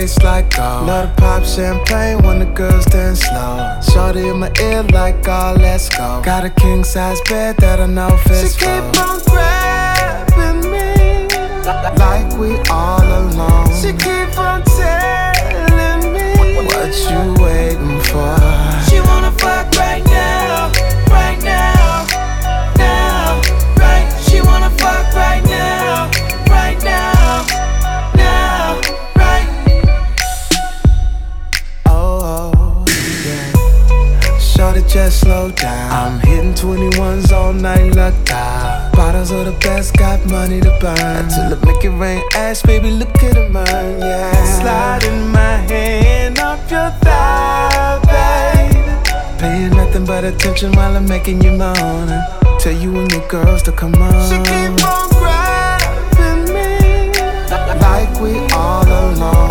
taste like gold. Love to pop champagne when the girls dance slow. Shorty in my ear like, oh, let's go. Got a king size bed that I know fits. She keep on grabbing me like we all alone. She keep on telling me what you waiting for. She wanna fuck right now, right now, now, right. She wanna fuck right now, right now, now, right. Oh, yeah. Shorty, just slow down. I'm hitting 21s all night, look out. Bottles are the best, got money to burn. Until I make it rain, ash, baby, look at the burn, yeah. Sliding my hand up your thigh, baby. Paying nothing but attention while I'm making you moan. Tell you and your girls to come on. She keep on grabbing me like we all alone.